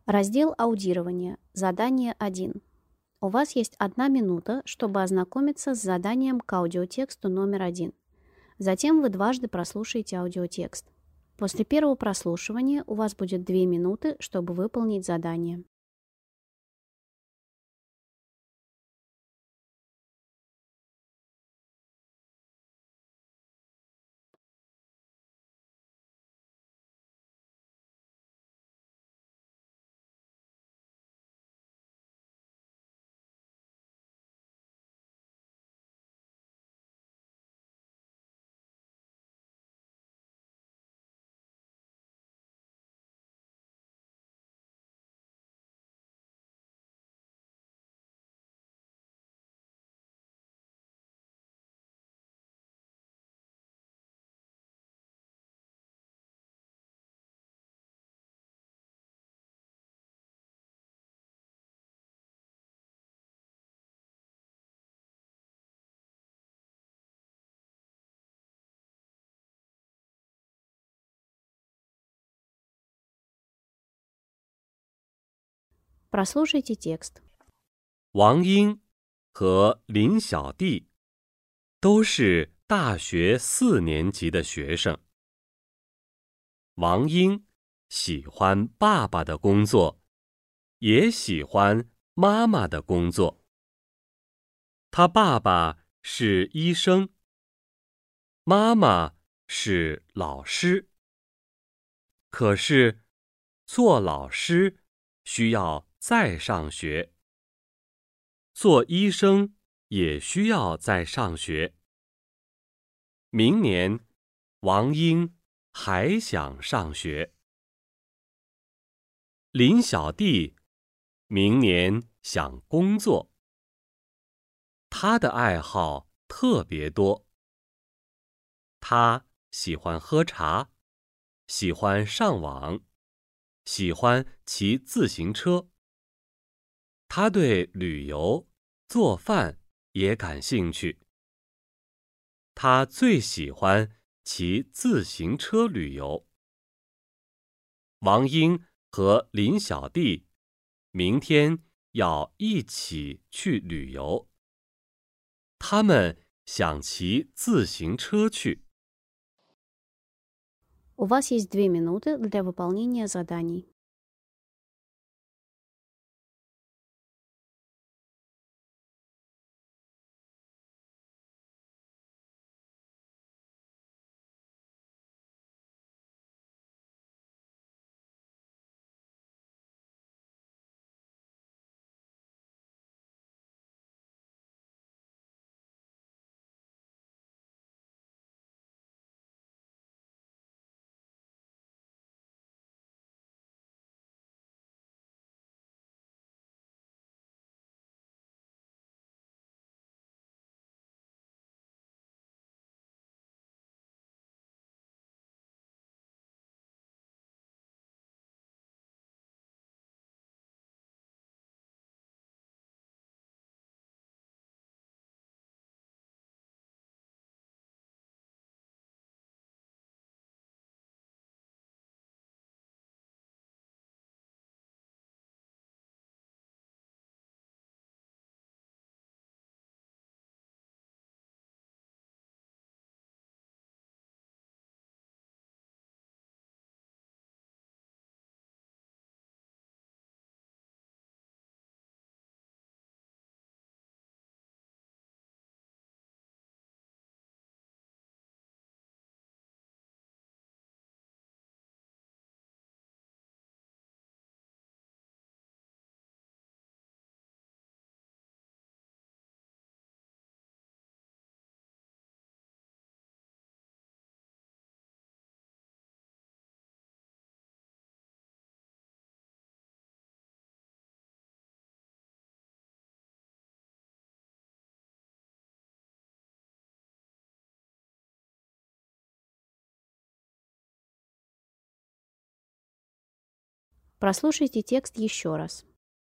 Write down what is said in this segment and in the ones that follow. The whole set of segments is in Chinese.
Раздел аудирования. Задание 1. У вас есть 1 минута, чтобы ознакомиться с заданием к аудиотексту номер 1. Затем вы дважды прослушаете аудиотекст. После первого прослушивания у вас будет 2 минуты, чтобы выполнить задание. Прослушайте текст. 王英和林小弟都是大学4年级的学生。王英喜欢爸爸的工作，也喜欢妈妈的工作。他爸爸是医生，妈妈是老师。可是，做老师需要再上学，做医生也需要再上学。明年，王英还想上学。林小弟明年想工作，他的爱好特别多。他喜欢喝茶，喜欢上网，喜欢骑自行车。他对旅游、做饭也感兴趣。他最喜欢骑自行车旅游。王英和林小弟明天要一起去旅游。他们想骑自行车去。 У вас есть 2 минуты для выполнения заданий. Прослушайте текст еще раз.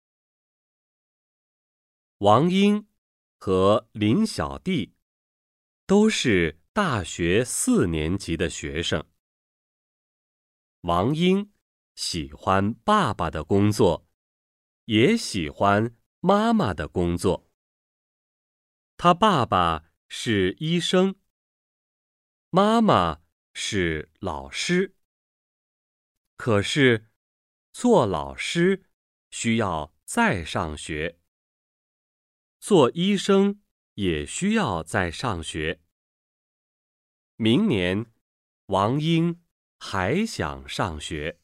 王英和林小弟都是大学4年级的学生。王英喜欢爸爸的工作，也喜欢妈妈的工作。他爸爸是医生，妈妈是老师。可是，做老师需要再上学，做医生也需要再上学。明年，王英还想上学。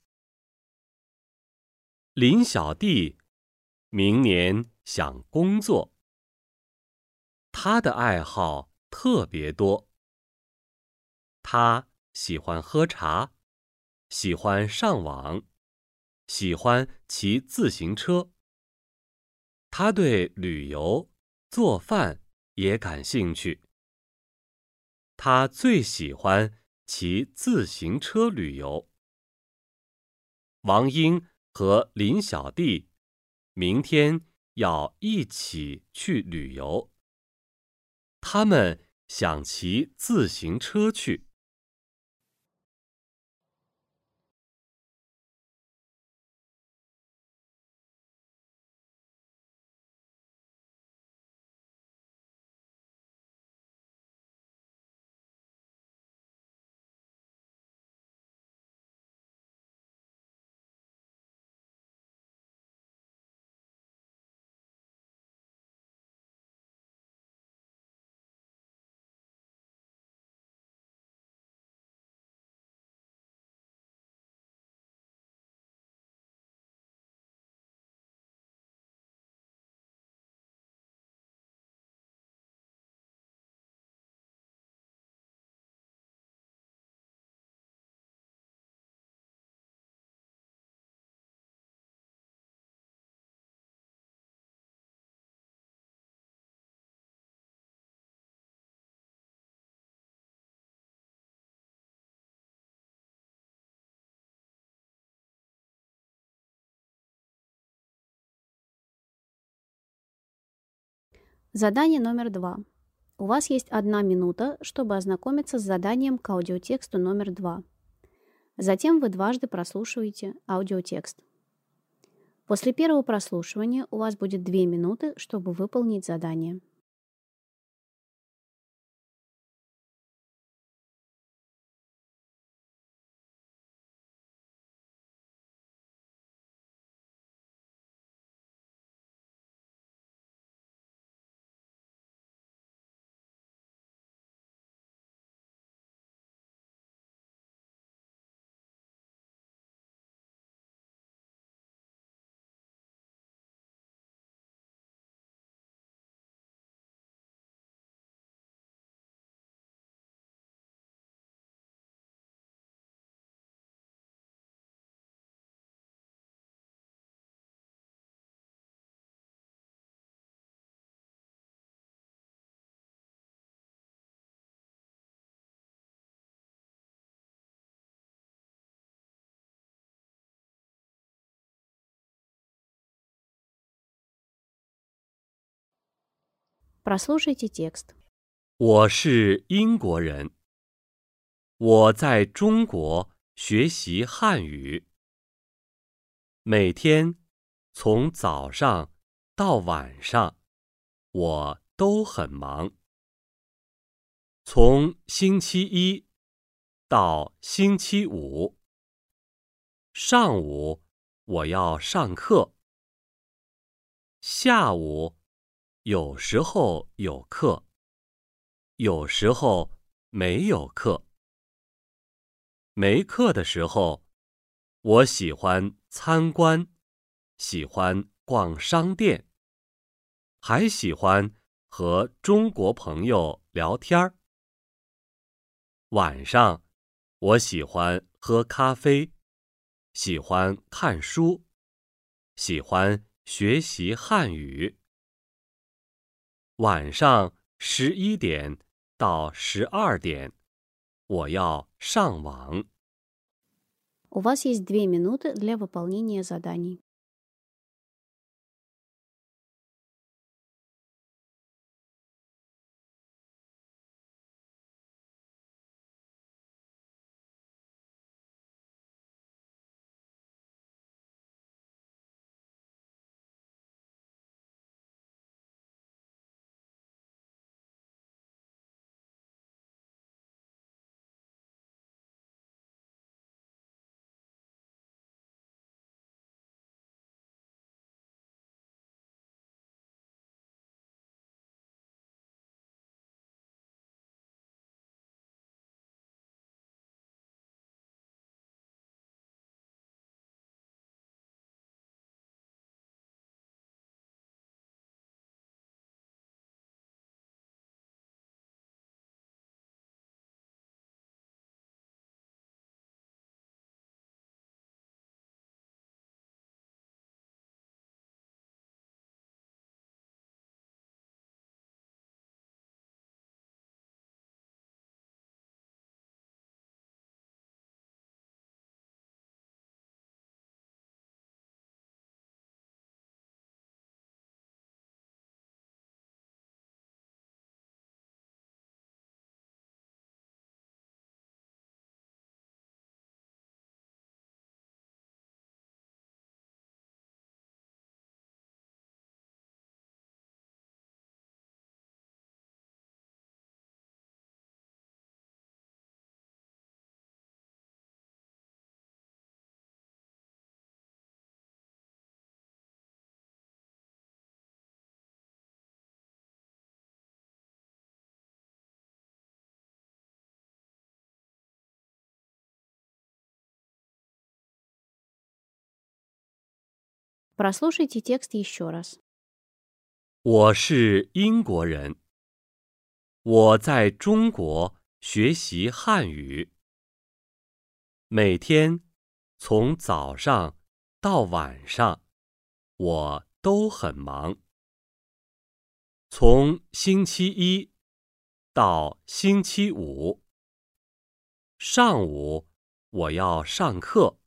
林小弟明年想工作，他的爱好特别多。他喜欢喝茶，喜欢上网，喜欢骑自行车。他对旅游、做饭也感兴趣。他最喜欢骑自行车旅游。王英和林小弟明天要一起去旅游。他们想骑自行车去。 Задание номер 2. У вас есть 1 минута, чтобы ознакомиться с заданием к аудиотексту номер 2. Затем вы дважды прослушиваете аудиотекст. После первого прослушивания у вас будет 2 минуты, чтобы выполнить задание. Прослушайте текст. 我是英国人，我在中国学习汉语。每天从早上到晚上，我都很忙。从星期一到星期五，上午我要上课，下午有时候有课，有时候没有课。没课的时候，我喜欢参观，喜欢逛商店，还喜欢和中国朋友聊天儿。晚上，我喜欢喝咖啡，喜欢看书，喜欢学习汉语。晚上11点到12点，我要上网。 У вас есть 2 минуты для выполнения заданий. Прослушайте текст еще раз. 我是英国人，我在中国学习汉语，每天从早上到晚上，我都很忙。从星期一到星期五，上午我要上课，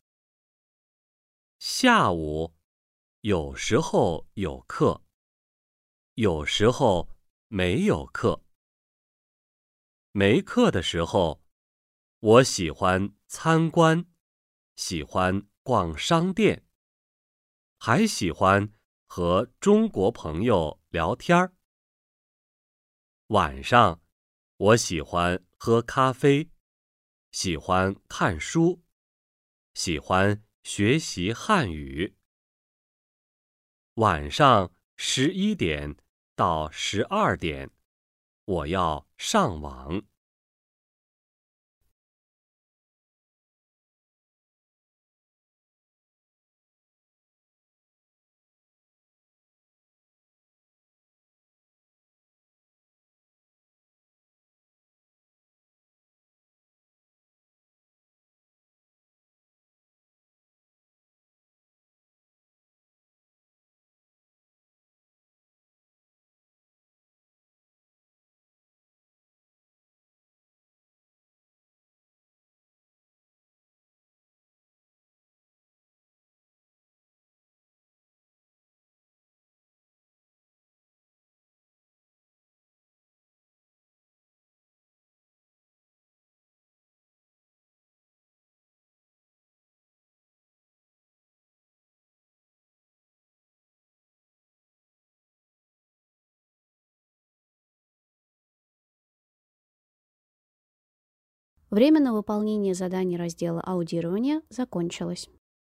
下午有时候有课，有时候没有课。没课的时候，我喜欢参观，喜欢逛商店，还喜欢和中国朋友聊天儿。晚上，我喜欢喝咖啡，喜欢看书，喜欢学习汉语。晚上11点到12点，我要上网。 Время на выполнение заданий раздела аудирования закончилось.